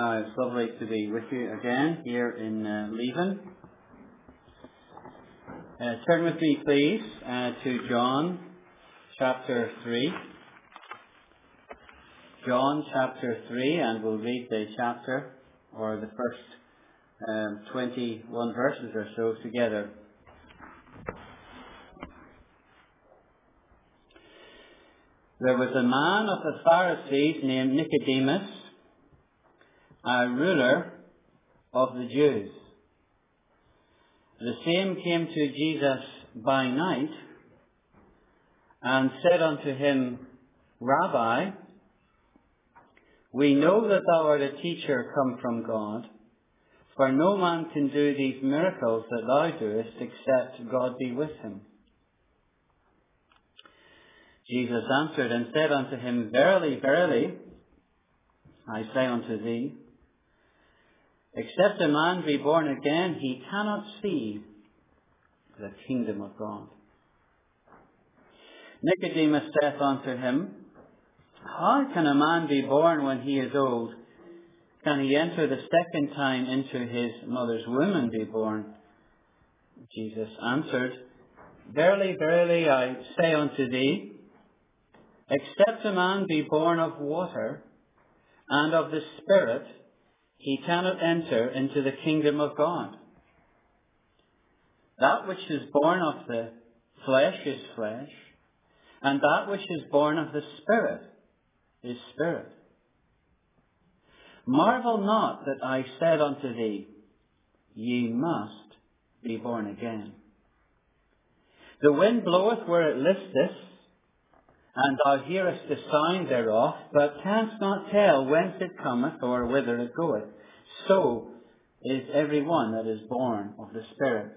Now, it's lovely to be with you again here in Leven. Turn with me, please, to John chapter 3. John chapter 3, and we'll read the chapter, or the first 21 verses or so together. There was a man of the Pharisees named Nicodemus, a ruler of the Jews. The same came to Jesus by night and said unto him, Rabbi, we know that thou art a teacher come from God, for no man can do these miracles that thou doest except God be with him. Jesus answered and said unto him, Verily, verily, I say unto thee, except a man be born again, he cannot see the kingdom of God. Nicodemus saith unto him, How can a man be born when he is old? Can he enter the second time into his mother's womb and be born? Jesus answered, Verily, verily, I say unto thee, except a man be born of water and of the Spirit, he cannot enter into the kingdom of God. That which is born of the flesh is flesh, and that which is born of the Spirit is spirit. Marvel not that I said unto thee, Ye must be born again. The wind bloweth where it listeth, and thou hearest the sound thereof, but canst not tell whence it cometh or whither it goeth. So is every one that is born of the Spirit.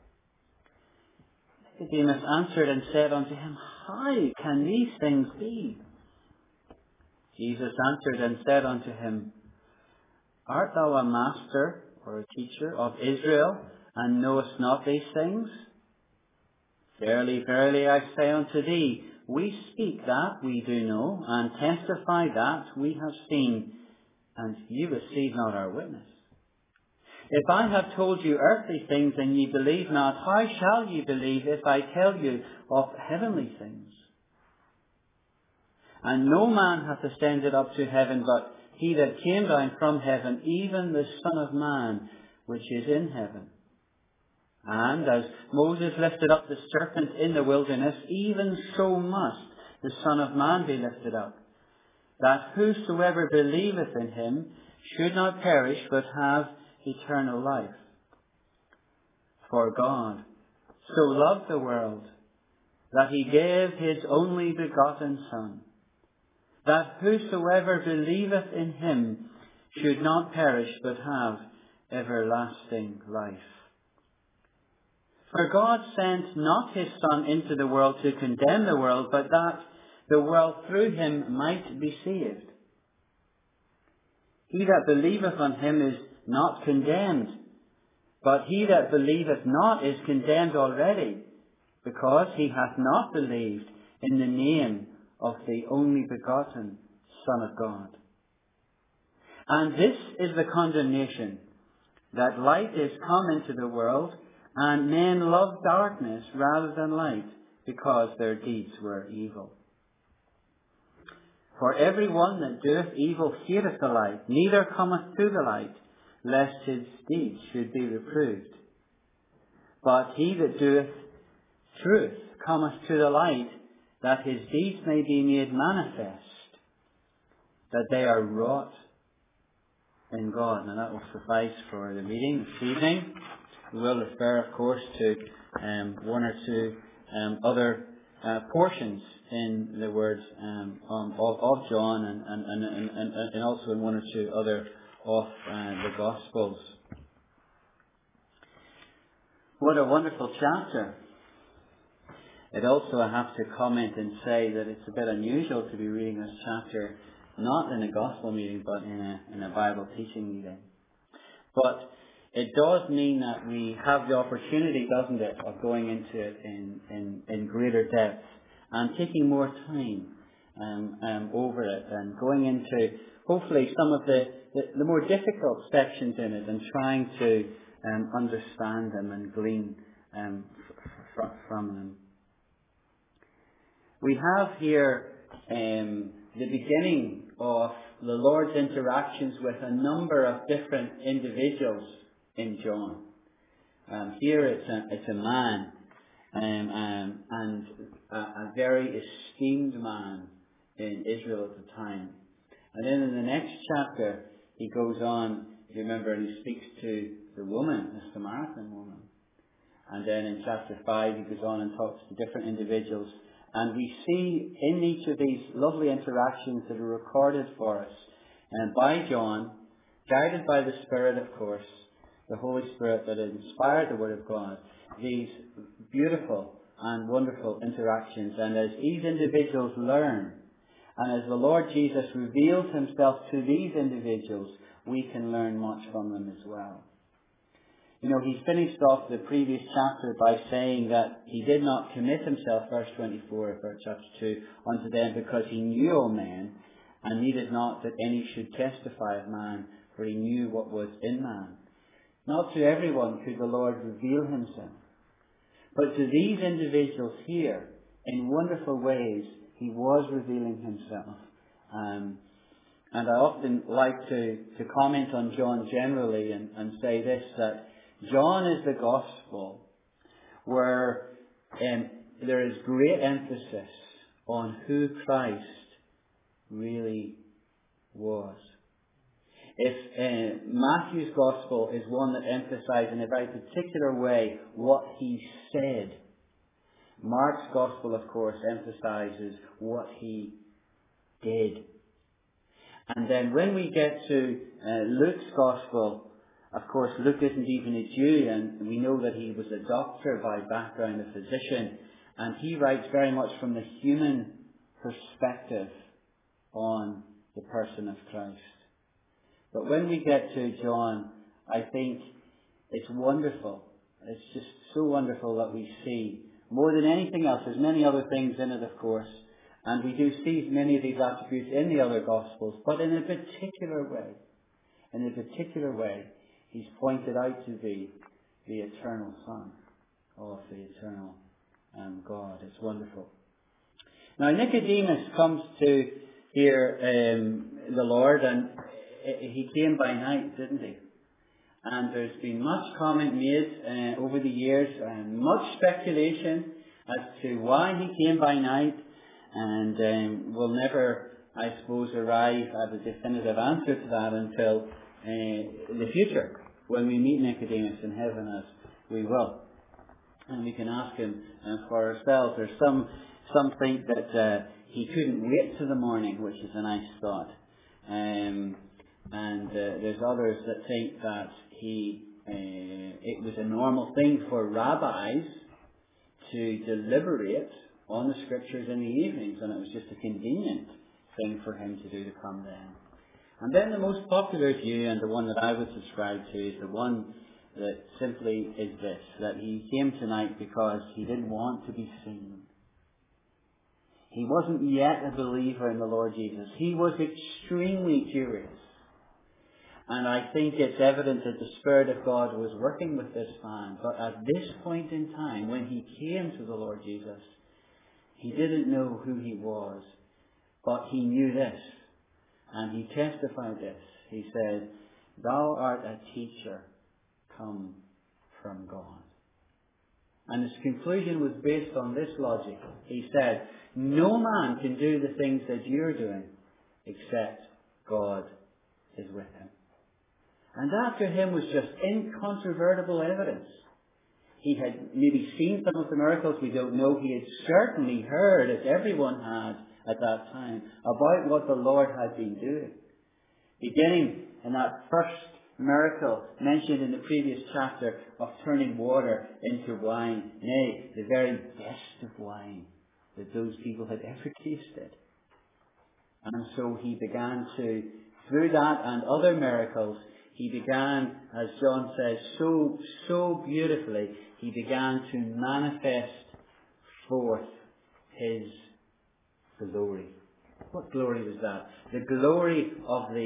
Nicodemus answered and said unto him, How can these things be? Jesus answered and said unto him, Art thou a master or a teacher of Israel, and knowest not these things? Verily, verily, I say unto thee, we speak that we do know, and testify that we have seen, and ye receive not our witness. If I have told you earthly things, and ye believe not, how shall ye believe if I tell you of heavenly things? And no man hath ascended up to heaven, but he that came down from heaven, even the Son of Man, which is in heaven. And as Moses lifted up the serpent in the wilderness, even so must the Son of Man be lifted up, that whosoever believeth in him should not perish, but have eternal life. For God so loved the world, that he gave his only begotten Son, that whosoever believeth in him should not perish, but have everlasting life. For God sent not his Son into the world to condemn the world, but that the world through him might be saved. He that believeth on him is not condemned, but he that believeth not is condemned already, because he hath not believed in the name of the only begotten Son of God. And this is the condemnation, that light is come into the world, and men love darkness rather than light, because their deeds were evil. For every one that doeth evil hateth the light, neither cometh to the light, lest his deeds should be reproved. But he that doeth truth cometh to the light, that his deeds may be made manifest, that they are wrought in God. And that will suffice for the meeting this evening. We will refer, of course, to one or two other portions in the words of John and also in one or two other of the Gospels. What a wonderful chapter. It also, I have to comment and say that it's a bit unusual to be reading this chapter not in a Gospel meeting but in a Bible teaching meeting. But it does mean that we have the opportunity, doesn't it, of going into it in greater depth and taking more time over it and going into hopefully some of the the more difficult sections in it and trying to understand them and glean from them. We have here the beginning of the Lord's interactions with a number of different individuals in John. Here it's a man, and a very esteemed man in Israel at the time. And then in the next chapter, he goes on, if you remember, and he speaks to the woman, the Samaritan woman. And then in chapter 5, he goes on and talks to different individuals. And we see in each of these lovely interactions that are recorded for us by John, guided by the Spirit, of course, the Holy Spirit that inspired the Word of God, these beautiful and wonderful interactions. And as these individuals learn, and as the Lord Jesus reveals himself to these individuals, we can learn much from them as well. You know, he finished off the previous chapter by saying that he did not commit himself, verse 24 of chapter 2, unto them because he knew all men, and needed not that any should testify of man, for he knew what was in man. Not to everyone could the Lord reveal himself, but to these individuals here, in wonderful ways, he was revealing himself. And I often like to comment on John generally and say this, that John is the gospel where there is great emphasis on who Christ really was. If Matthew's gospel is one that emphasizes in a very particular way what he said, Mark's gospel, of course, emphasizes what he did. And then when we get to Luke's gospel, of course, Luke isn't even a Jew, and we know that he was a doctor by background, a physician, and he writes very much from the human perspective on the person of Christ. But when we get to John, I think it's wonderful. It's just so wonderful that we see, more than anything else, there's many other things in it, of course, and we do see many of these attributes in the other Gospels, but in a particular way, he's pointed out to be the eternal Son of the eternal God. It's wonderful. Now Nicodemus comes to hear the Lord, and he came by night, didn't he? And there's been much comment made over the years, and much speculation as to why he came by night, and we'll never, I suppose, arrive at a definitive answer to that until in the future, when we meet Nicodemus in heaven, as we will. And we can ask him for ourselves. There's some think that he couldn't wait till the morning, which is a nice thought. And there's others that think that it was a normal thing for rabbis to deliberate on the scriptures in the evenings, and it was just a convenient thing for him to do, to come then. And then the most popular view, and the one that I would subscribe to, is the one that simply is this, that he came tonight because he didn't want to be seen. He wasn't yet a believer in the Lord Jesus. He was extremely curious. And I think it's evident that the Spirit of God was working with this man. But at this point in time, when he came to the Lord Jesus, he didn't know who he was, but he knew this. And he testified this. He said, "Thou art a teacher come from God." And his conclusion was based on this logic. He said, "No man can do the things that you're doing except God is with him." And that to him was just incontrovertible evidence. He had maybe seen some of the miracles, we don't know. He had certainly heard, as everyone had at that time, about what the Lord had been doing. Beginning in that first miracle mentioned in the previous chapter of turning water into wine, nay, the very best of wine that those people had ever tasted. And so he began to, through that and other miracles, he began, as John says, so beautifully, he began to manifest forth his glory. What glory was that? The glory of the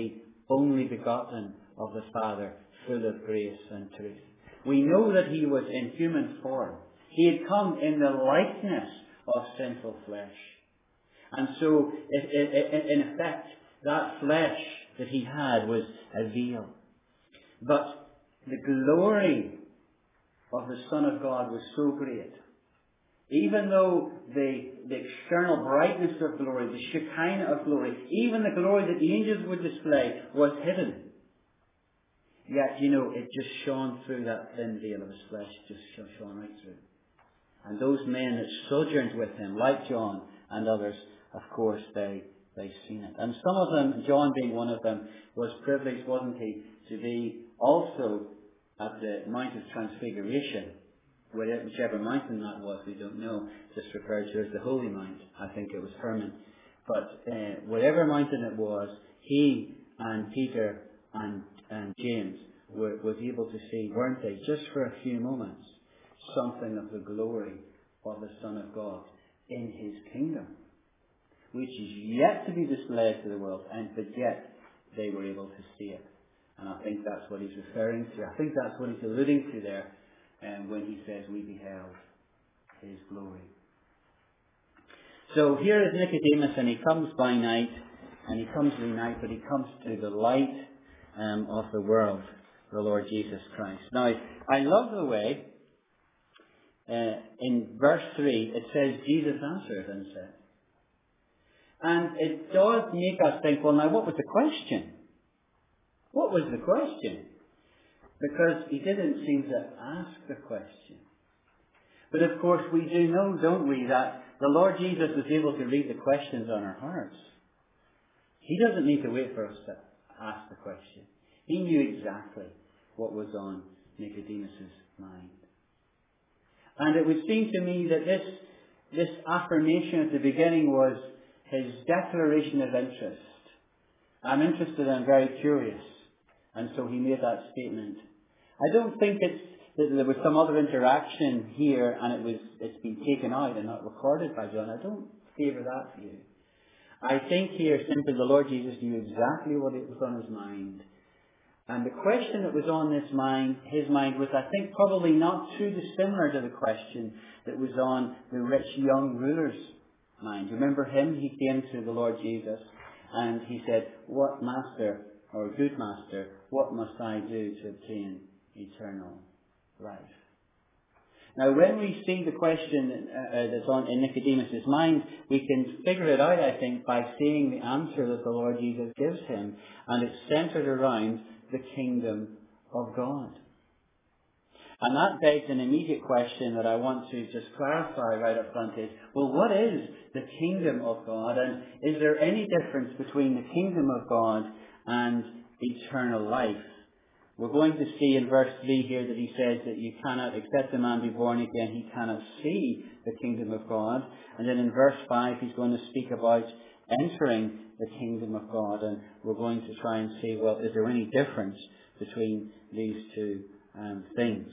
only begotten of the Father, full of grace and truth. We know that he was in human form. He had come in the likeness of sinful flesh. And so, in effect, that flesh that he had was a veil. But the glory of the Son of God was so great. Even though the external brightness of glory, the Shekinah of glory, even the glory that the angels would display was hidden. Yet, it just shone through that thin veil of his flesh, just shone right through. And those men that sojourned with him, like John and others, of course, they seen it. And some of them, John being one of them, was privileged, wasn't he, to be also at the Mount of Transfiguration. Whichever mountain that was, we don't know. Just referred to as the Holy Mount. I think it was Hermon. But whatever mountain it was, he and Peter and James was able to see, weren't they, just for a few moments, something of the glory of the Son of God in his kingdom, which is yet to be displayed to the world, but yet they were able to see it. And I think that's what he's referring to. I think that's what he's alluding to there when he says we beheld his glory. So here is Nicodemus, and he comes by night, and he comes by night, but he comes to the light of the world, the Lord Jesus Christ. Now, I love the way in verse 3 it says Jesus answered and said. And it does make us think, well, now what was the question? What was the question? Because he didn't seem to ask the question. But of course we do know, don't we, that the Lord Jesus was able to read the questions on our hearts. He doesn't need to wait for us to ask the question. He knew exactly what was on Nicodemus' mind. And it would seem to me that this affirmation at the beginning was his declaration of interest. I'm interested and very curious. And so he made that statement. I don't think that there was some other interaction here and it's been taken out and not recorded by John. I don't favour that view. I think here simply the Lord Jesus knew exactly what it was on his mind. And the question that was on his mind was, I think, probably not too dissimilar to the question that was on the rich young ruler's mind. You remember him? He came to the Lord Jesus and he said, "What master, or good master, what must I do to obtain eternal life?" Now, when we see the question that's on in Nicodemus' mind, we can figure it out, I think, by seeing the answer that the Lord Jesus gives him. And it's centered around the kingdom of God. And that begs an immediate question that I want to just clarify right up front is, well, what is the kingdom of God? And is there any difference between the kingdom of God and eternal life? We're going to see in verse 3 here that he says that you cannot, except a man be born again, he cannot see the kingdom of God. And then in verse 5 he's going to speak about entering the kingdom of God. And we're going to try and see, well, is there any difference between these two things?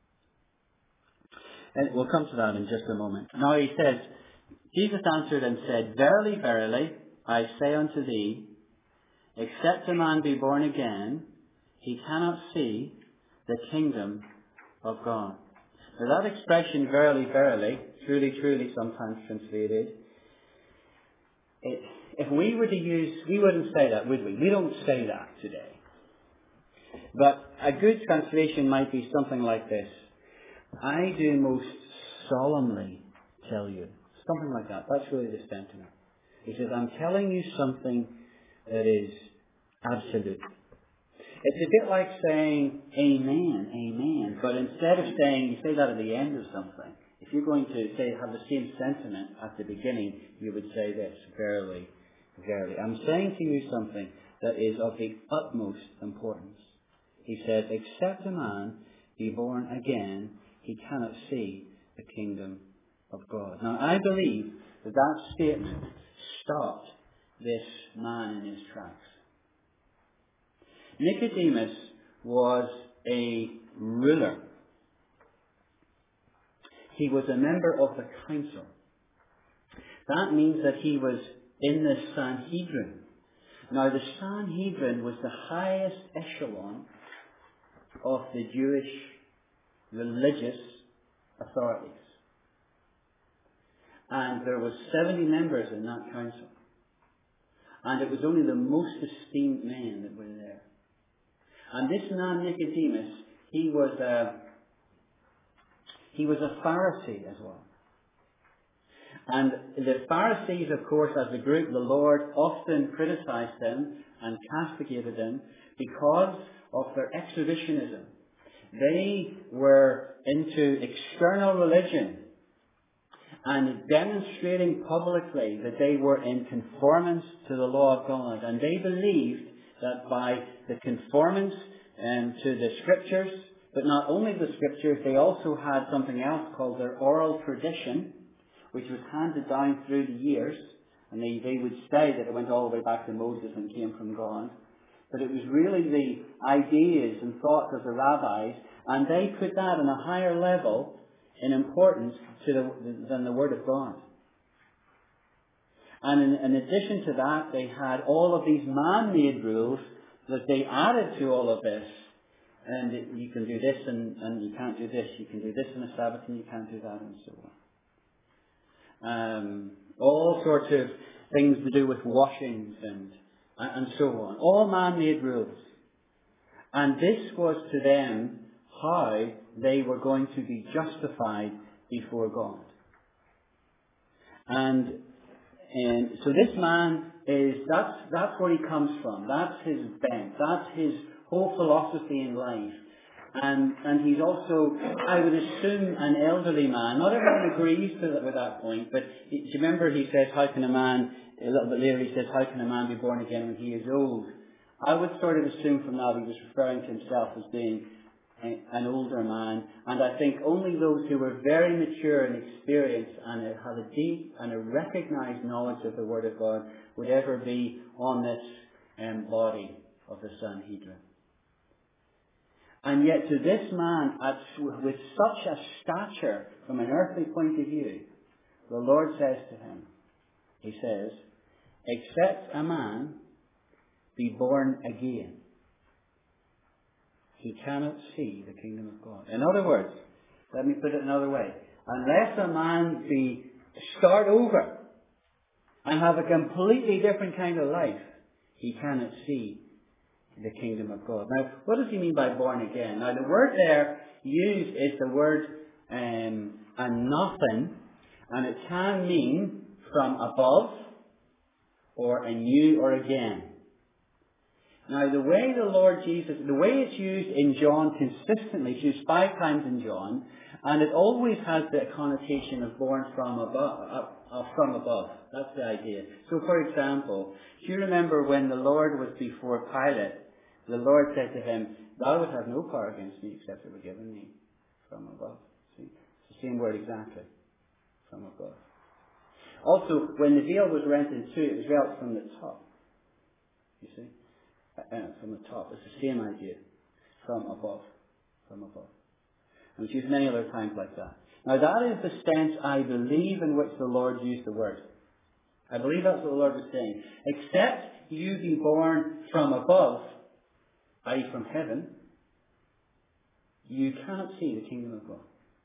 And we'll come to that in just a moment. Now he says, Jesus answered and said, "Verily, verily, I say unto thee, except a man be born again, he cannot see the kingdom of God." Now that expression, verily, verily, truly, truly, sometimes translated, if we were to use, we wouldn't say that, would we? We don't say that today. But a good translation might be something like this: "I do most solemnly tell you." Something like that. That's really the sentiment. He says, I'm telling you something that is absolute. It's a bit like saying amen, amen. But instead of saying, you say that at the end of something. If you're going to say, have the same sentiment at the beginning, you would say this: verily, verily. I'm saying to you something that is of the utmost importance. He said, except a man be born again, he cannot see the kingdom of God. Now, I believe that statement stopped this man in his tracks. Nicodemus was a ruler. He was a member of the council. That means that he was in the Sanhedrin. Now, the Sanhedrin was the highest echelon of the Jewish religious authorities. And there were 70 members in that council. And it was only the most esteemed men that were there. And this man Nicodemus, he was a Pharisee as well. And the Pharisees, of course, as a group, the Lord often criticized them and castigated them because of their exhibitionism. They were into external religion and demonstrating publicly that they were in conformance to the law of God. And they believed that by the conformance to the Scriptures, but not only the Scriptures, they also had something else called their oral tradition, which was handed down through the years. And they would say that it went all the way back to Moses and came from God. But it was really the ideas and thoughts of the rabbis, and they put that on a higher level in importance than the Word of God. And in addition to that, they had all of these man-made rules that they added to all of this. And you can do this and you can't do this. You can do this on a Sabbath and you can't do that, and so on. All sorts of things to do with washings and so on. All man-made rules. And this was to them how they were going to be justified before God. And so this man that's where he comes from. That's his bent. That's his whole philosophy in life. And he's also, I would assume, an elderly man. Not everyone agrees with that point, but do you remember he says, how can a man, a little bit later he says, how can a man be born again when he is old? I would sort of assume from that he was referring to himself as being an older man. And I think only those who were very mature and experienced and had a deep and a recognized knowledge of the Word of God would ever be on this body of the Sanhedrin. And yet to this man, with such a stature from an earthly point of view, the Lord says to him, he says, except a man be born again, he cannot see the kingdom of God. In other words, let me put it another way. Unless a man start over and have a completely different kind of life, he cannot see the kingdom of God. Now, what does he mean by born again? Now, the word there used is the word anothen, and it can mean from above, or anew, or again. Now, the way the Lord Jesus, the way it's used in John consistently, it's used 5 times in John, and it always has the connotation of born from above. That's the idea. So, for example, do you remember when the Lord was before Pilate, the Lord said to him, thou would have no power against me except it were given me from above. See? It's the same word exactly. From above. Also, when the veil was rent in two, it was rent from the top. You see? From the top. It's the same idea. From above. From above. And it's used many other times like that. Now that is the sense, I believe, in which the Lord used the word. I believe that's what the Lord was saying. Except you be born from above, i.e. from heaven, you cannot see the kingdom of God.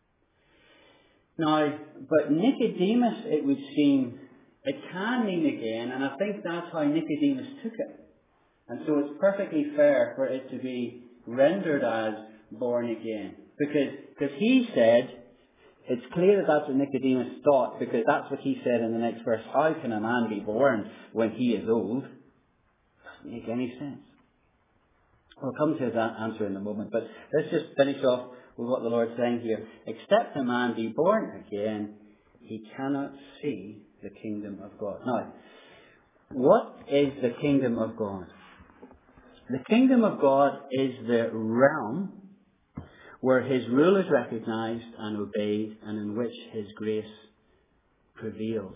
Now, but Nicodemus, it would seem, it can mean again, and I think that's how Nicodemus took it. And so it's perfectly fair for it to be rendered as born again. Because he said, it's clear that that's what Nicodemus thought, because that's what he said in the next verse. How can a man be born when he is old? Doesn't make any sense. We'll come to his answer in a moment, but let's just finish off with what the Lord's saying here. Except a man be born again, he cannot see the kingdom of God. Now, what is the kingdom of God? The kingdom of God is the realm where his rule is recognized and obeyed, and in which his grace prevails.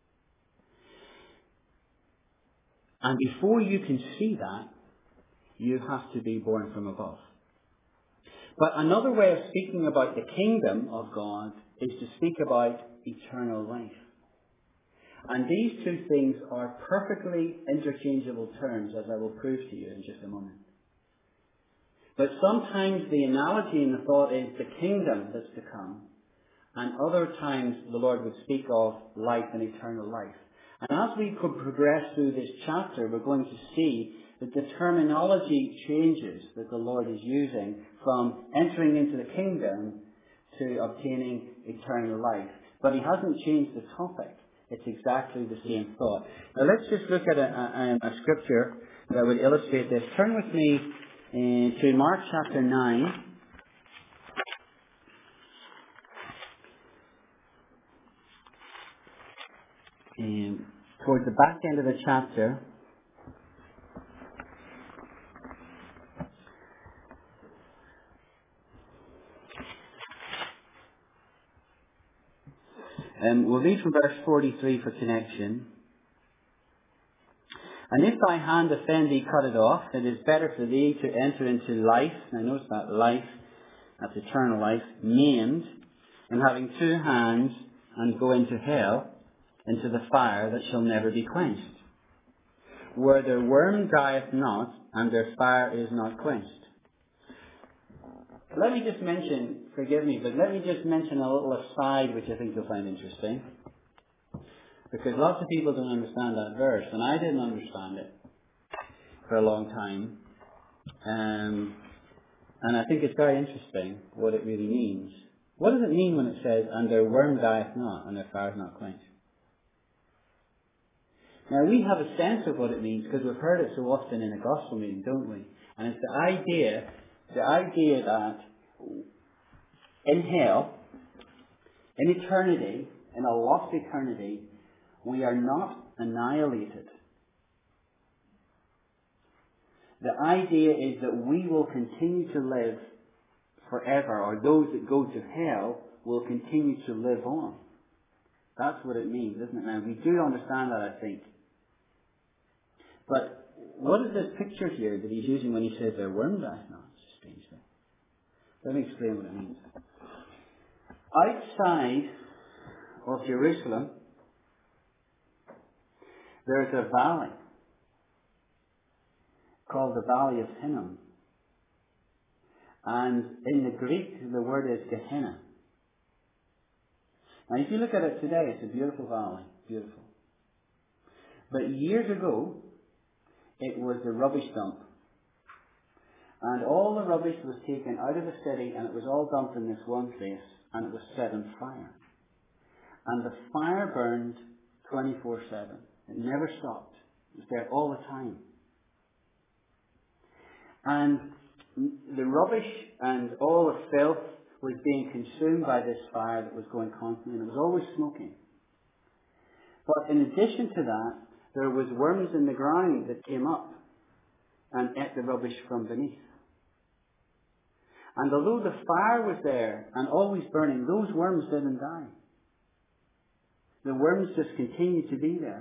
And before you can see that, you have to be born from above. But another way of speaking about the kingdom of God is to speak about eternal life. And these two things are perfectly interchangeable terms, as I will prove to you in just a moment. But sometimes the analogy and the thought is the kingdom that's to come, and other times the Lord would speak of life and eternal life. And as we progress through this chapter, we're going to see that the terminology changes that the Lord is using from entering into the kingdom to obtaining eternal life. But he hasn't changed the topic. It's exactly the same thought. Now let's just look at a scripture that would illustrate this. Turn with me to Mark chapter 9. Towards the back end of the chapter. We'll read from verse 43 for connection. And if thy hand offend thee, cut it off. It is better for thee to enter into life. Now notice that life, that's eternal life, maimed, and having two hands, and go into hell, into the fire that shall never be quenched, where their worm dieth not, and their fire is not quenched. Let me just mention, forgive me, but let me just mention a little aside which I think you'll find interesting. Because lots of people don't understand that verse, and I didn't understand it for a long time. And I think it's very interesting what it really means. What does it mean when it says, and their worm dieth not, and their fire is not quenched? Now we have a sense of what it means because we've heard it so often in a gospel meeting, don't we? And it's the idea that in hell, in eternity, in a lost eternity, we are not annihilated. The idea is that we will continue to live forever, or those that go to hell will continue to live on. That's what it means, isn't it? Now, we do understand that, I think. But what is this picture here that he's using when he says their worm dieth not? It's a strange thing. Let me explain what it means. Outside of Jerusalem, there's a valley called the Valley of Hinnom. And in the Greek, the word is Gehenna. Now, if you look at it today, it's a beautiful valley. Beautiful. But years ago, it was the rubbish dump. And all the rubbish was taken out of the city, and it was all dumped in this one place, and it was set on fire. And the fire burned 24/7. It never stopped. It was there all the time. And the rubbish and all the filth was being consumed by this fire that was going constantly, and it was always smoking. But in addition to that, there was worms in the ground that came up and ate the rubbish from beneath. And although the fire was there and always burning, those worms didn't die. The worms just continued to be there.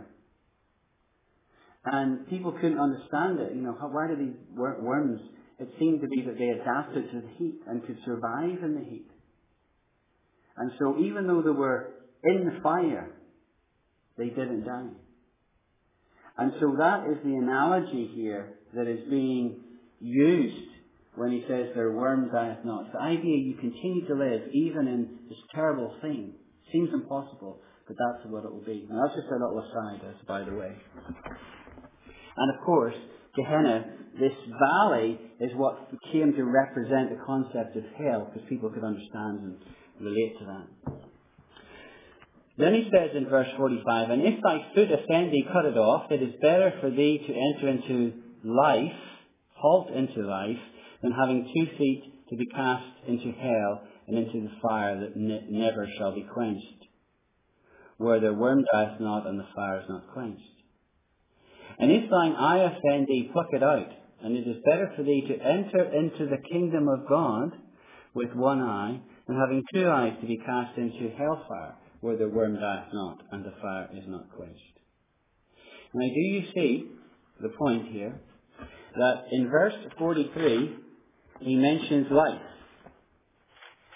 And people couldn't understand it. Why do these worms? It seemed to be that they adapted to the heat and could survive in the heat. And so even though they were in the fire, they didn't die. And so that is the analogy here that is being used when he says their worm dieth not. It's the idea you continue to live even in this terrible thing. Seems impossible, but that's what it will be. Now that's just a little aside, by the way. And of course, Gehenna, this valley, is what came to represent the concept of hell, because people could understand and relate to that. Then he says in verse 45, and if thy foot offend thee, cut it off. It is better for thee to enter into life, halt into life, than having 2 feet to be cast into hell and into the fire that never shall be quenched, where their worm dieth not and the fire is not quenched. And if thine eye offend thee, pluck it out. And it is better for thee to enter into the kingdom of God with one eye, than having 2 eyes to be cast into hellfire, where the worm dieth not and the fire is not quenched. Now, do you see the point here? That in verse 43, he mentions life.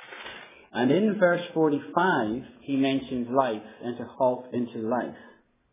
And in verse 45, he mentions life and to halt into life.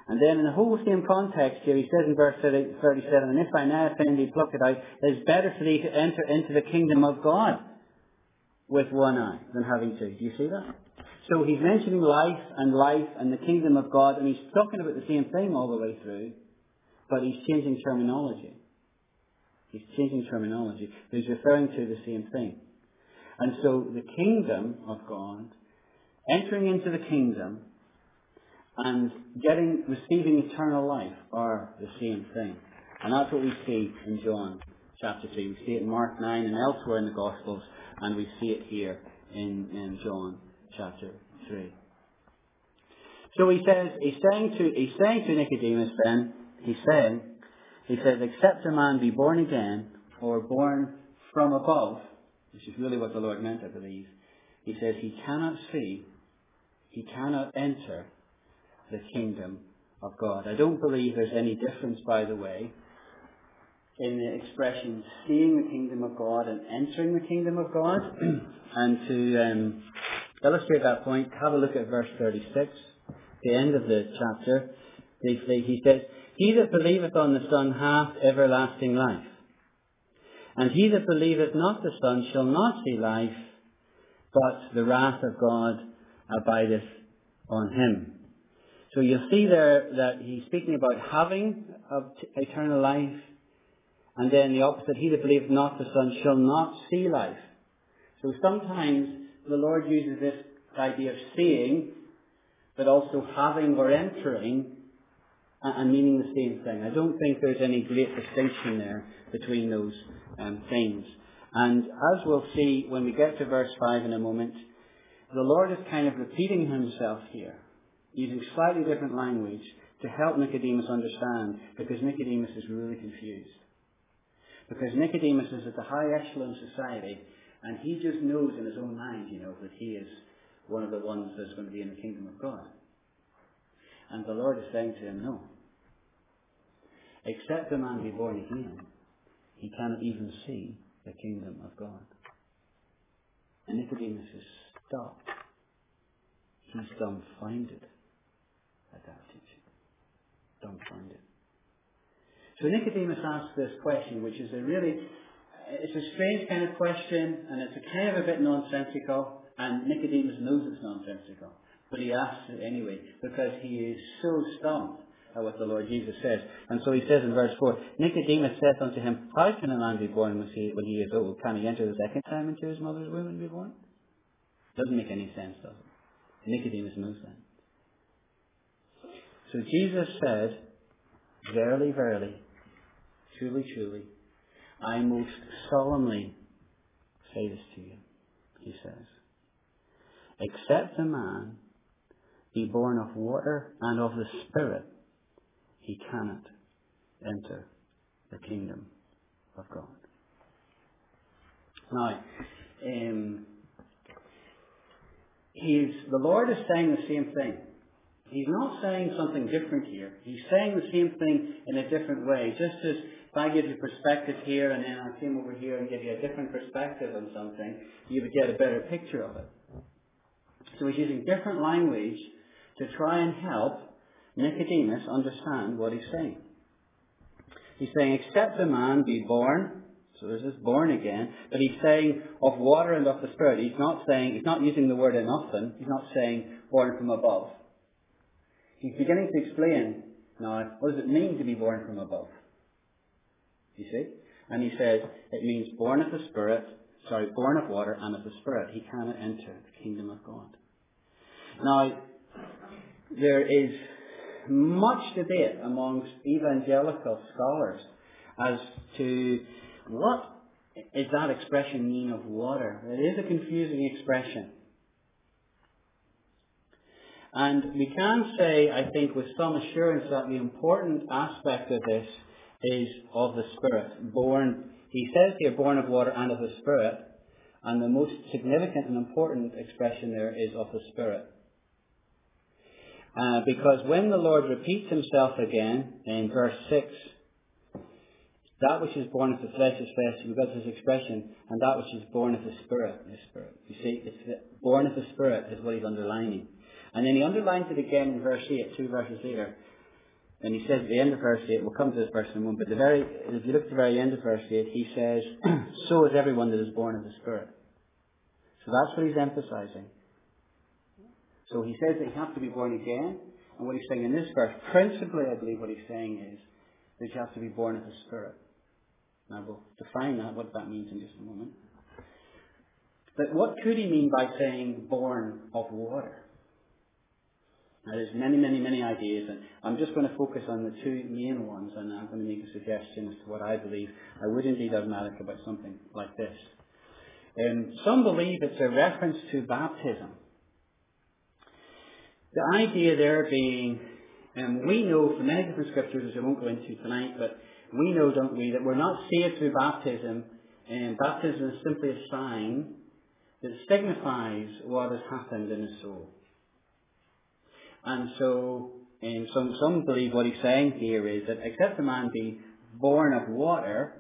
And then in the whole same context here, he says in verse 37, and if I now offend thee, pluck it out. It is better for thee to enter into the kingdom of God with one eye than having two. Do you see that? So he's mentioning life and the kingdom of God, and he's talking about the same thing all the way through, but he's changing terminology. He's changing terminology. But he's referring to the same thing. And so the kingdom of God, entering into the kingdom, and receiving eternal life are the same thing. And that's what we see in John chapter 3. We see it in Mark 9 and elsewhere in the Gospels, and we see it here in John chapter 3. So he's saying to Nicodemus then, he says, except a man be born again, or born from above, which is really what the Lord meant, I believe. He says he cannot enter the kingdom of God. I don't believe there's any difference, by the way, in the expression seeing the kingdom of God and entering the kingdom of God. And to illustrate that point, have a look at verse 36, the end of the chapter. He says, he that believeth on the Son hath everlasting life. And he that believeth not the Son shall not see life, but the wrath of God abideth on him. So you'll see there that he's speaking about having eternal life, and then the opposite, he that believeth not the Son shall not see life. So sometimes the Lord uses this idea of seeing, but also having or entering, and meaning the same thing. I don't think there's any great distinction there between those things. And as we'll see when we get to verse 5 in a moment, the Lord is kind of repeating himself here, using slightly different language to help Nicodemus understand, because Nicodemus is really confused. Because Nicodemus is at the high echelon society, and he just knows in his own mind, that he is one of the ones that's going to be in the kingdom of God. And the Lord is saying to him, no. Except a man be born again, he cannot even see the kingdom of God. And Nicodemus is stopped. He's dumbfounded at that teaching. Dumbfounded. So Nicodemus asks this question, which is it's a strange kind of question, and it's a kind of a bit nonsensical, and Nicodemus knows it's nonsensical. But he asks it anyway, because he is so stumped at what the Lord Jesus says. And so he says in verse 4, Nicodemus saith unto him, how can a man be born when he is old? Can he enter the second time into his mother's womb and be born? Doesn't make any sense, does it? Nicodemus knows that. So Jesus said, verily, verily, truly, truly, I most solemnly say this to you, he says, except a man be born of water and of the Spirit, he cannot enter the kingdom of God. Now, the Lord is saying the same thing. He's not saying something different here. He's saying the same thing in a different way. Just as if I give you perspective here and then I came over here and give you a different perspective on something, you would get a better picture of it. So he's using different language to try and help Nicodemus understand what he's saying. He's saying, except a man be born, so there's this born again, but he's saying of water and of the Spirit. He's not using the word enoughen. He's not saying born from above. He's beginning to explain now, what does it mean to be born from above? You see? And he says, it means born of water and of the Spirit. He cannot enter the kingdom of God. Now, there is much debate amongst evangelical scholars as to what does that expression mean of water. It is a confusing expression. And we can say, I think, with some assurance that the important aspect of this is of the Spirit. Born, he says here, born of water and of the Spirit. And the most significant and important expression there is of the Spirit. Because when the Lord repeats himself again in verse 6, that which is born of the flesh is flesh, we've got this expression, and that which is born of the Spirit is Spirit. You see, born of the Spirit is what he's underlining. And then he underlines it again in verse 8, 2 verses later. And he says at the end of verse 8, we'll come to this verse in a moment, but if you look at the very end of verse 8, he says, so is everyone that is born of the Spirit. So that's what he's emphasizing. So he says that you have to be born again. And what he's saying in this verse, principally I believe what he's saying is that you have to be born of the Spirit. Now we'll define that, what that means in just a moment. But what could he mean by saying born of water? Now there's many ideas, and I'm just going to focus on the two main ones, and I'm going to make a suggestion as to what I believe. I would indeed have dogmatic about something like this. Some believe it's a reference to baptism. The idea there being, we know from many different scriptures, which I won't go into tonight, but we know, don't we, that we're not saved through baptism, and baptism is simply a sign that signifies what has happened in the soul. And so, some believe what he's saying here is that except a man be born of water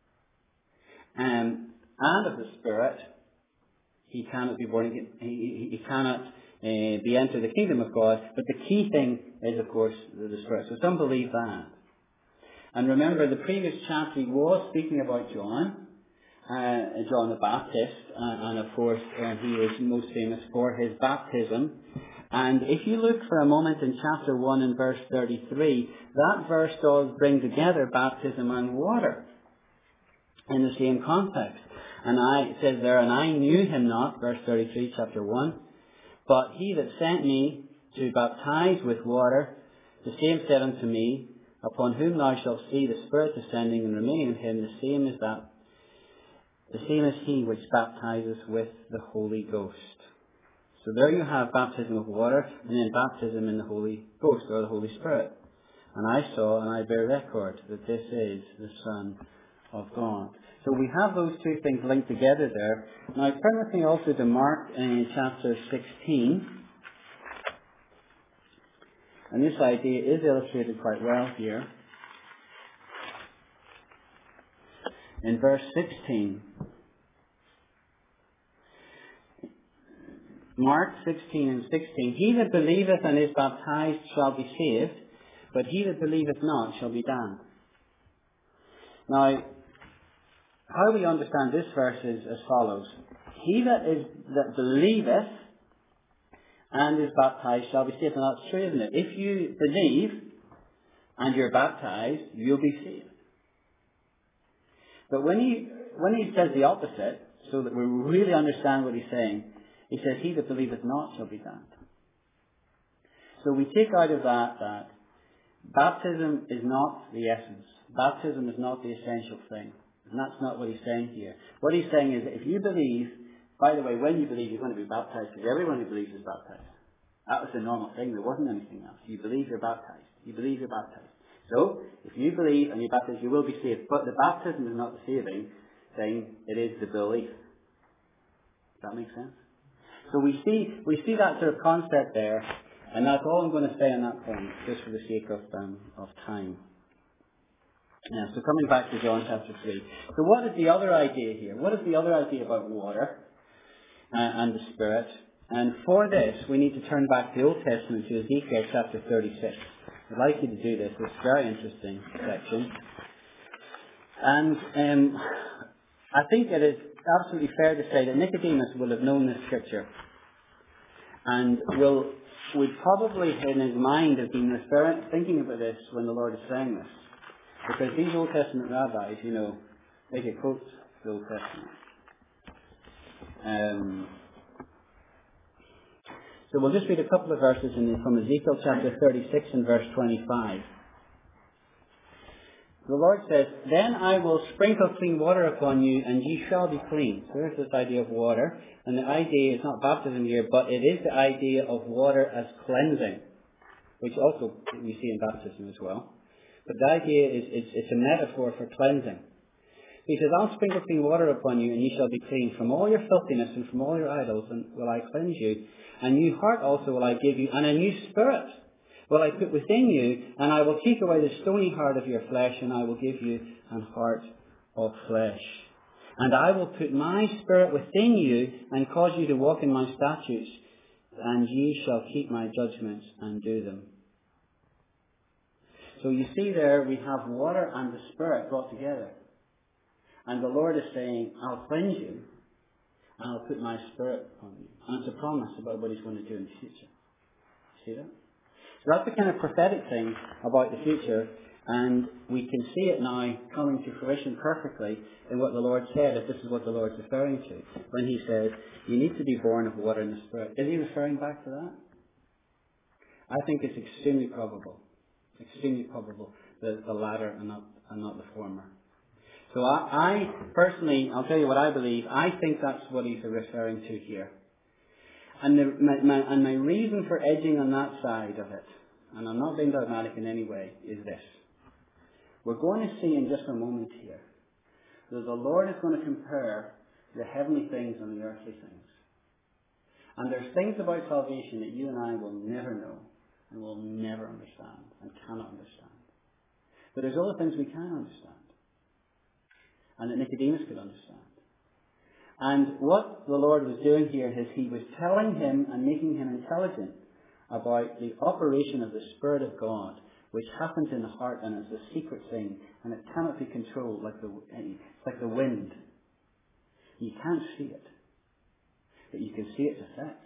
and of the Spirit, he cannot be born again. He cannot be entered the kingdom of God. But the key thing is, of course, the Spirit. So some believe that. And remember, the previous chapter he was speaking about John the Baptist, and of course he was most famous for his baptism. And if you look for a moment in chapter 1 and verse 33, that verse does bring together baptism and water in the same context. And it says there, and I knew him not, verse 33, chapter 1, but he that sent me to baptize with water, the same said unto me, upon whom thou shalt see the Spirit descending and remaining in him, the same is he which baptizes with the Holy Ghost. So there you have baptism of water, and then baptism in the Holy Ghost, or the Holy Spirit. And I saw, and I bear record, that this is the Son of God. So we have those two things linked together there. Now turn with me also to Mark in chapter 16. And this idea is illustrated quite well here. In verse 16. Mark 16 and 16. He that believeth and is baptized shall be saved, but he that believeth not shall be damned. Now, how we understand this verse is as follows. He that believeth and is baptized shall be saved. And that's true, isn't it? If you believe and you're baptized, you'll be saved. But when he says the opposite, so that we really understand what he's saying, he says, he that believeth not shall be damned. So we take out of that baptism is not the essence. Baptism is not the essential thing. And that's not what he's saying here. What he's saying is that if you believe, by the way, when you believe, you're going to be baptized, because everyone who believes is baptized. That was the normal thing. There wasn't anything else. You believe, you're baptized. You believe, you're baptized. So, if you believe and you're baptized, you will be saved. But the baptism is not the saving thing. It is the belief. Does that make sense? So we see that sort of concept there, and that's all I'm going to say on that point, just for the sake of time. Yeah, so coming back to John chapter 3. So what is the other idea here? What is the other idea about water and the Spirit? And for this, we need to turn back to the Old Testament to Ezekiel chapter 36. I'd like you to do this. It's a very interesting section. And I think it is absolutely fair to say that Nicodemus will have known this scripture, and would probably in his mind have been thinking about this when the Lord is saying this. Because these Old Testament rabbis, they could quote the Old Testament. So we'll just read a couple of verses from Ezekiel chapter 36 and verse 25. The Lord says, then I will sprinkle clean water upon you, and ye shall be clean. So there's this idea of water. And the idea is not baptism here, but it is the idea of water as cleansing, which also we see in baptism as well. But the idea is it's a metaphor for cleansing. He says, I'll sprinkle clean water upon you, and ye shall be clean. From all your filthiness and from all your idols and will I cleanse you. A new heart also will I give you, and a new spirit will I put within you, and I will take away the stony heart of your flesh, and I will give you an heart of flesh. And I will put my spirit within you, and cause you to walk in my statutes, and ye shall keep my judgments and do them. So you see there, we have water and the Spirit brought together. And the Lord is saying, I'll cleanse you, and I'll put my Spirit on you. And it's a promise about what He's going to do in the future. See that? So that's the kind of prophetic thing about the future, and we can see it now coming to fruition perfectly in what the Lord said, if this is what the Lord's referring to, when He says, you need to be born of water and the Spirit. Is He referring back to that? I think it's extremely probable that the latter and not the former. So I personally, I'll tell you what I believe, I think that's what He's referring to here. And my reason for edging on that side of it, and I'm not being dogmatic in any way, is this. We're going to see in just a moment here that the Lord is going to compare the heavenly things and the earthly things. And there's things about salvation that you and I will never know and will never understand and cannot understand. But there's other things we can understand and that Nicodemus could understand. And what the Lord was doing here is He was telling him and making him intelligent about the operation of the Spirit of God, which happens in the heart and is a secret thing, and it cannot be controlled it's like the wind. You can't see it, but you can see its effects.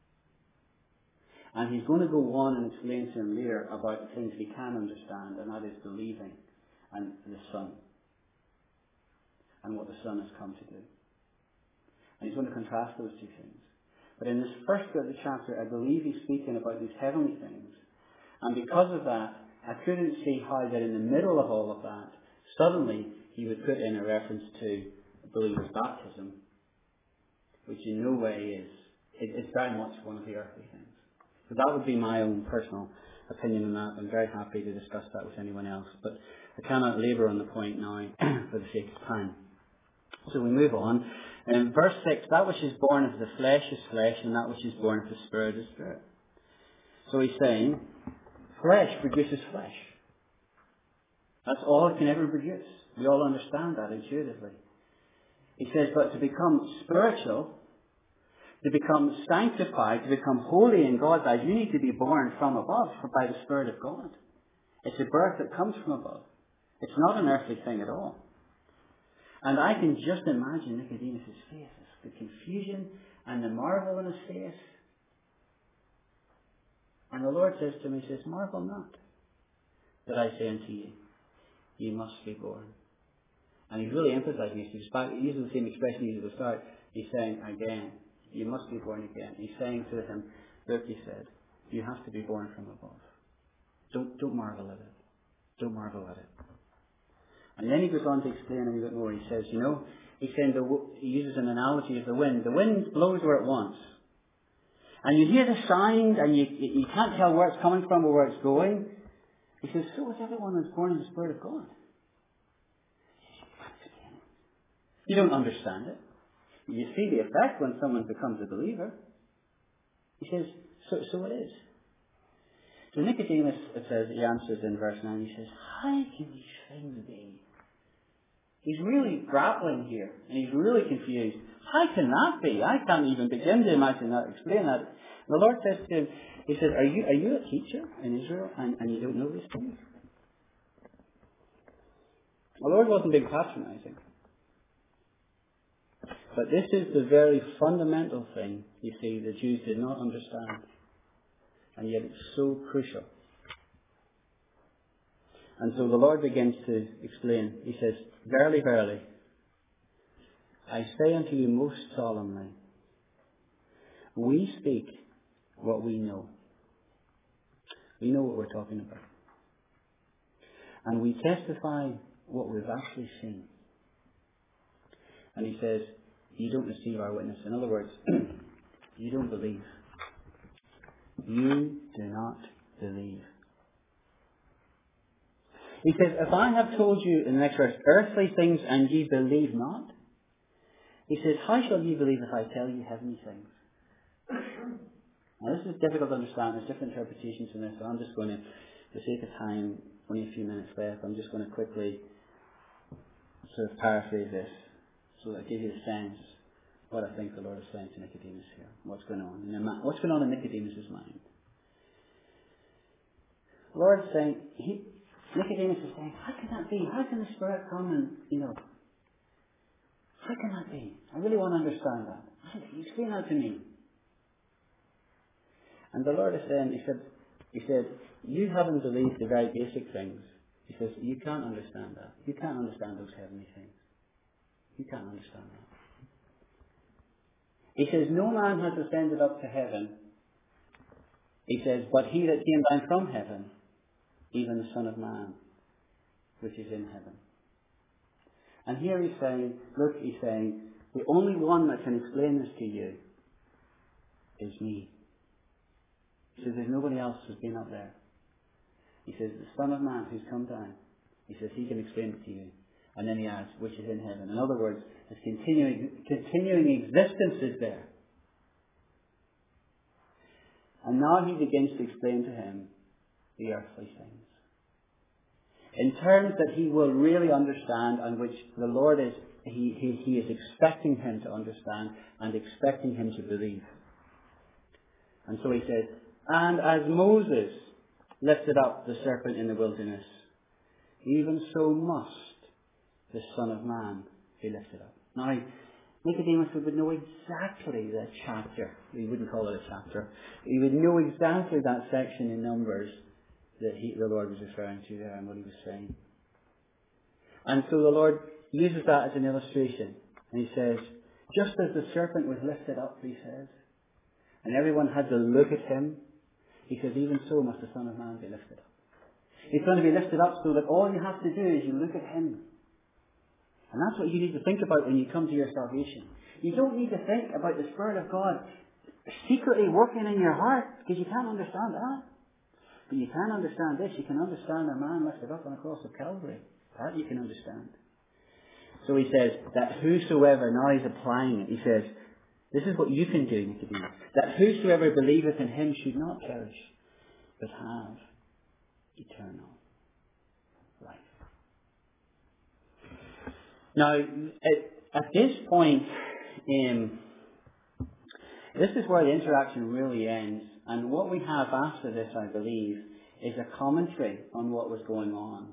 And He's going to go on and explain to him later about the things we can understand, and that is believing and the Son, and what the Son has come to do. And He's going to contrast those two things. But in this first bit of the chapter, I believe He's speaking about these heavenly things. And because of that, I couldn't see how that in the middle of all of that, suddenly He would put in a reference to believer's baptism, which in no way is, it's very much one of the earthly things. So that would be my own personal opinion on that. I'm very happy to discuss that with anyone else, but I cannot labour on the point now for the sake of time. So we move on. In verse 6, that which is born of the flesh is flesh, and that which is born of the Spirit is spirit. So He's saying, flesh produces flesh. That's all it can ever produce. We all understand that intuitively. He says, but to become spiritual, to become sanctified, to become holy in God's eyes, you need to be born from above, by the Spirit of God. It's a birth that comes from above. It's not an earthly thing at all. And I can just imagine Nicodemus' face, the confusion and the marvel in his face. And the Lord says to him, He says, marvel not that I say unto you, you must be born. And He's really emphasizing this. He's using the same expression he used at the start. He's saying again, you must be born again. He's saying to him, look, He said, you have to be born from above. Don't marvel at it. Don't marvel at it. And then He goes on to explain a bit more. He says, He's saying He uses an analogy of the wind. The wind blows where it wants. And you hear the sound and you can't tell where it's coming from or where it's going. He says, so is everyone that's born in the Spirit of God. You don't understand it. You see the effect when someone becomes a believer. He says, so it is. So Nicodemus, it says, he answers in verse 9, he says, how can these things be? He's really grappling here, and he's really confused. How can that be? I can't even begin to imagine that, explain that. The Lord says to him, He says, are you a teacher in Israel, and you don't know these things? The Lord wasn't being patronizing. But this is the very fundamental thing, you see, the Jews did not understand. And yet it's so crucial. And so the Lord begins to explain. He says, verily, verily, I say unto you most solemnly, we speak what we know. We know what we're talking about. And we testify what we've actually seen. And He says, you don't receive our witness. In other words, you don't believe. You do not believe. He says, if I have told you, in the next verse, earthly things and ye believe not, He says, how shall ye believe if I tell you heavenly things? Now this is difficult to understand. There's different interpretations in this, so I'm just going to, for the sake of time, only a few minutes left, I'm just going to quickly sort of paraphrase this so that I give you a sense what I think the Lord is saying to Nicodemus here. What's going on? What's going on in Nicodemus' mind? The Lord is saying, Nicodemus is saying, how can that be? How can the Spirit come and, how can that be? I really want to understand that. Explain that to me. And the Lord is saying, He said, you haven't believed the very basic things. He says, you can't understand that. You can't understand those heavenly things. You can't understand that. He says, no man has ascended up to heaven. He says, but he that came down from heaven, even the Son of Man, which is in heaven. And here he's saying, the only one that can explain this to you is me. He says, there's nobody else who's been up there. He says, the Son of Man who's come down, he says, he can explain it to you. And then he adds, which is in heaven. In other words, his continuing existence is there. And now he begins to explain to him the earthly things, in terms that he will really understand, and which the Lord is, he is expecting him to understand and expecting him to believe. And so he says, and as Moses lifted up the serpent in the wilderness, even so must the Son of Man be lifted up. Now, Nicodemus would know exactly the chapter. He wouldn't call it a chapter. He would know exactly that section in Numbers that the Lord was referring to there and what he was saying. And so the Lord uses that as an illustration. And he says, just as the serpent was lifted up, he says, and everyone had to look at him, he says, even so must the Son of Man be lifted up. He's going to be lifted up so that all you have to do is you look at him. And that's what you need to think about when you come to your salvation. You don't need to think about the Spirit of God secretly working in your heart, because you can't understand that. But you can understand this. You can understand a man lifted up on the cross of Calvary. That you can understand. So he says that whosoever, now he's applying it, he says, this is what you can do, Nicodemus, that whosoever believeth in him should not perish, but have eternal life. Now, at this point, this is where the interaction really ends. And what we have after this, I believe, is a commentary on what was going on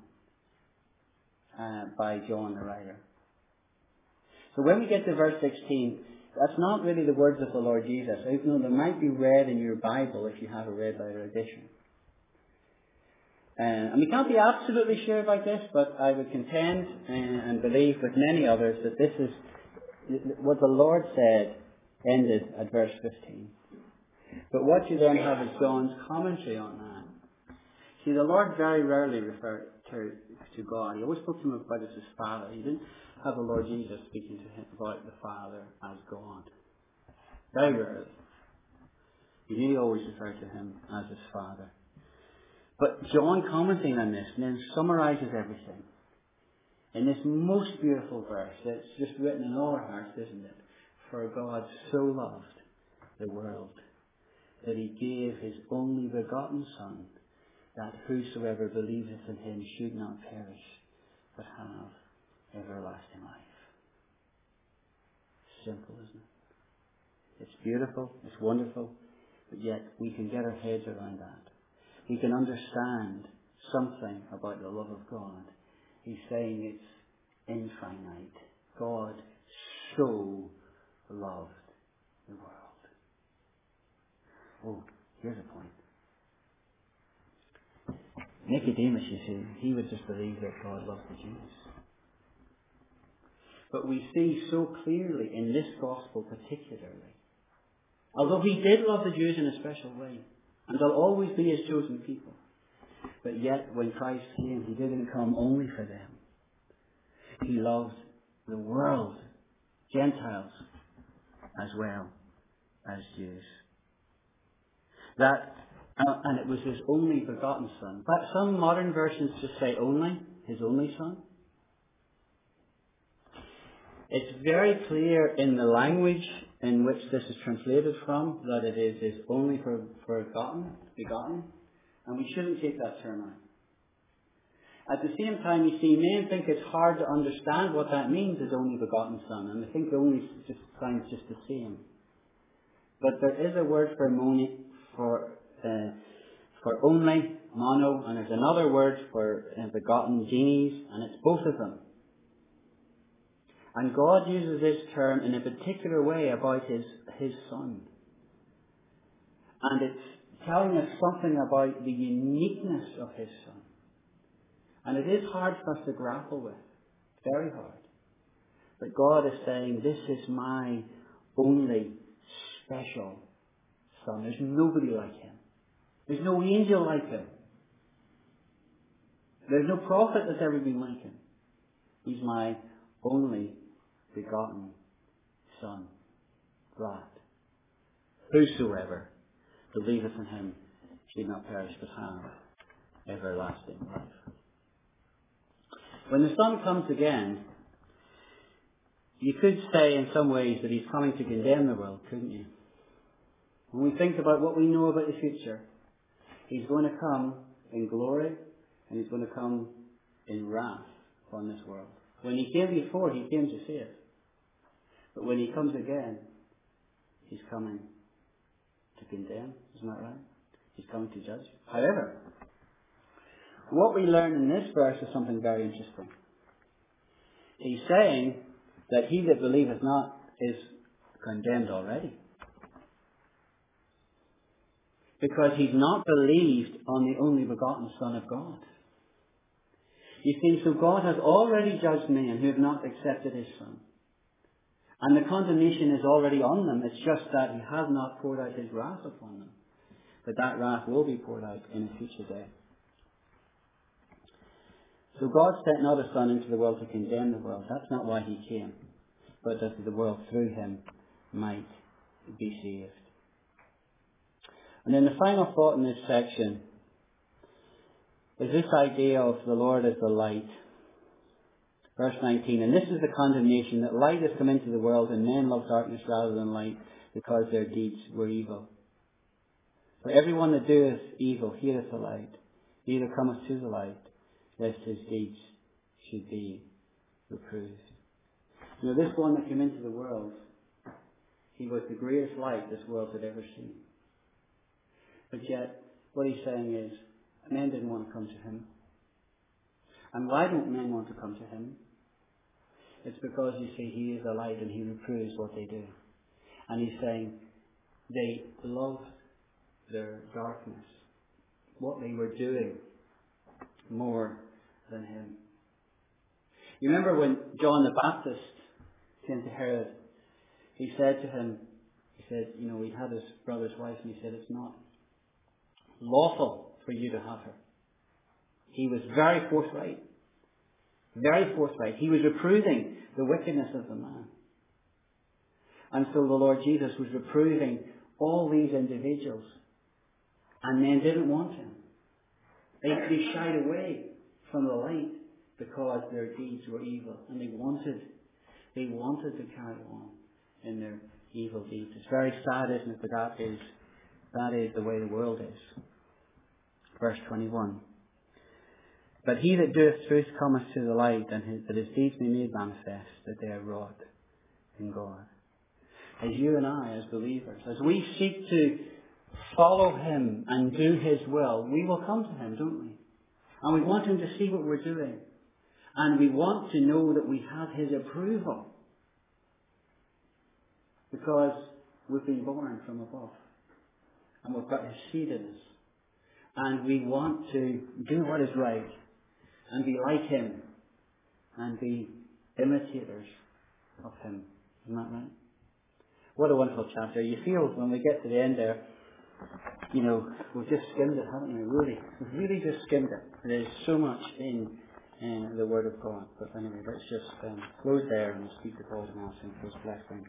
by John the writer. So when we get to verse 16, that's not really the words of the Lord Jesus, even though they might be read in your Bible if you have a red letter edition. And we can't be absolutely sure about this, but I would contend and believe with many others that this is what the Lord said ended at verse 15. But what you then have is John's commentary on that. See, the Lord very rarely referred to God. He always spoke to him about as his Father. He didn't have the Lord Jesus speaking to him about the Father as God. Very rarely. He really always referred to him as his Father. But John, commenting on this, then summarizes everything in this most beautiful verse that's just written in all our hearts, isn't it? For God so loved the world that he gave his only begotten Son, that whosoever believeth in him should not perish, but have everlasting life. Simple, isn't it? It's beautiful, it's wonderful, but yet we can get our heads around that. We can understand something about the love of God. He's saying it's infinite. God so loved the world. Oh, here's a point. Nicodemus, you see, he would just believe that God loved the Jews. But we see so clearly in this gospel particularly, although he did love the Jews in a special way, and they'll always be his chosen people, but yet when Christ came, he didn't come only for them. He loved the world, Gentiles as well as Jews. And it was his only begotten Son. But some modern versions just say only, his only Son. It's very clear in the language in which this is translated from that it is his only begotten, and we shouldn't take that term out. At the same time, you see, men think it's hard to understand what that means, his only begotten Son, and they think the only just sounds just the same. But there is a word for for only, mono, and there's another word for begotten, genes, and it's both of them. And God uses this term in a particular way about His Son. And it's telling us something about the uniqueness of His Son. And it is hard for us to grapple with. Very hard. But God is saying, this is my only special Son. There's nobody like Him. There's no angel like Him. There's no prophet that's ever been like Him. He's my only begotten Son. That whosoever believeth in Him should not perish but have everlasting life. When the Son comes again, you could say in some ways that He's coming to condemn the world, couldn't you? When we think about what we know about the future, He's going to come in glory and He's going to come in wrath upon this world. When He came before, He came to save. But when He comes again, He's coming to condemn. Isn't that right? He's coming to judge. However, what we learn in this verse is something very interesting. He's saying that he that believeth not is condemned already. Because he's not believed on the only begotten Son of God. You see, so God has already judged men who have not accepted His Son. And the condemnation is already on them. It's just that He has not poured out His wrath upon them. But that wrath will be poured out in a future day. So God sent not His Son into the world to condemn the world. That's not why He came. But that the world through Him might be saved. And then the final thought in this section is this idea of the Lord as the light. Verse 19, and this is the condemnation, that light has come into the world, and men love darkness rather than light, because their deeds were evil. For everyone that doeth evil hateth the light, neither cometh to the light, lest his deeds should be reproved. You know, this one that came into the world, he was the greatest light this world had ever seen. But yet, what he's saying is, men didn't want to come to him. And why don't men want to come to him? It's because, you see, he is a light and he reproves what they do. And he's saying they loved their darkness, what they were doing, more than him. You remember when John the Baptist came to Herod, he said to him, he said, you know, he had his brother's wife, and he said, it's not lawful for you to have her. He was very forthright. Very forthright. He was reproving the wickedness of the man. And so the Lord Jesus was reproving all these individuals. And men didn't want him. They shied away from the light because their deeds were evil. And they wanted to carry on in their evil deeds. It's very sad, isn't it? But that is the way the world is. Verse 21. But he that doeth truth cometh to the light, and that his deeds be made manifest, that they are wrought in God. As you and I, as believers, as we seek to follow him and do his will, we will come to him, don't we? And we want him to see what we're doing. And we want to know that we have his approval. Because we've been born from above. And we've got his seed in us. And we want to do what is right. And be like him. And be imitators of him. Isn't that right? What a wonderful chapter. You feel when we get to the end there, you know, we've just skimmed it, haven't we? Really. We've really just skimmed it. There's so much in the Word of God. But anyway, let's just close there and speak to God and ask him for his blessing.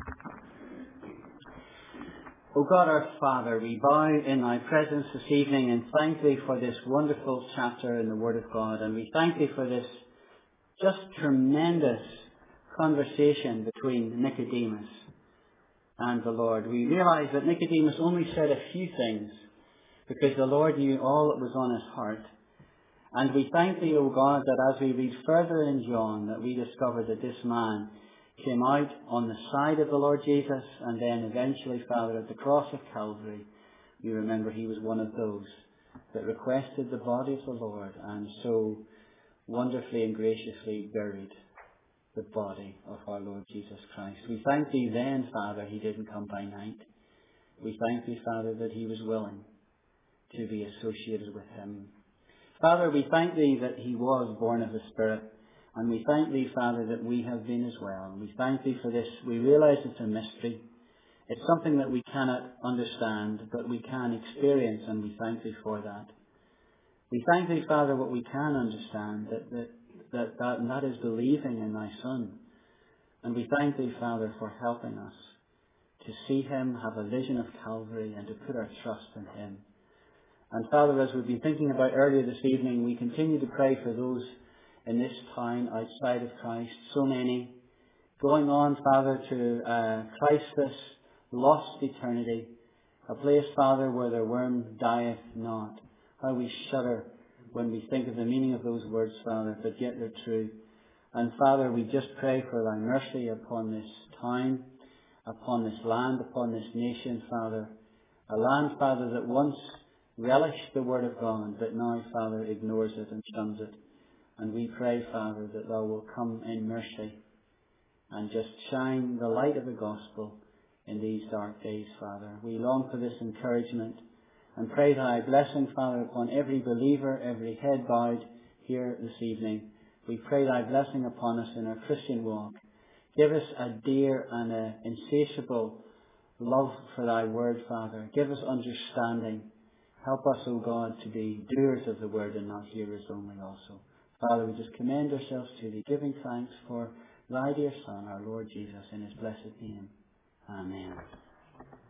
O God our Father, we bow in thy presence this evening and thank thee for this wonderful chapter in the Word of God. And we thank thee for this just tremendous conversation between Nicodemus and the Lord. We realize that Nicodemus only said a few things because the Lord knew all that was on his heart. And we thank thee, O God, that as we read further in John, that we discover that this man came out on the side of the Lord Jesus, and then eventually, Father, at the cross of Calvary, we remember he was one of those that requested the body of the Lord and so wonderfully and graciously buried the body of our Lord Jesus Christ. We thank Thee then, Father, He didn't come by night. We thank Thee, Father, that He was willing to be associated with Him. Father, we thank Thee that He was born of the Spirit, and we thank Thee, Father, that we have been as well. And we thank Thee for this. We realize it's a mystery. It's something that we cannot understand, but we can experience, and we thank Thee for that. We thank Thee, Father, what we can understand, and that is believing in Thy Son. And we thank Thee, Father, for helping us to see Him, have a vision of Calvary, and to put our trust in Him. And Father, as we've been thinking about earlier this evening, we continue to pray for those in this town outside of Christ, so many, going on, Father, to Christless, lost eternity, a place, Father, where their worm dieth not. How we shudder when we think of the meaning of those words, Father, but yet they're true. And Father, we just pray for Thy mercy upon this town, upon this land, upon this nation, Father. A land, Father, that once relished the Word of God, but now, Father, ignores it and shuns it. And we pray, Father, that Thou will come in mercy and just shine the light of the gospel in these dark days, Father. We long for this encouragement and pray Thy blessing, Father, upon every believer, every head bowed here this evening. We pray Thy blessing upon us in our Christian walk. Give us a dear and an insatiable love for Thy Word, Father. Give us understanding. Help us, O God, to be doers of the Word and not hearers only also. Father, we just commend ourselves to Thee, giving thanks for Thy dear Son, our Lord Jesus, in His blessed name. Amen.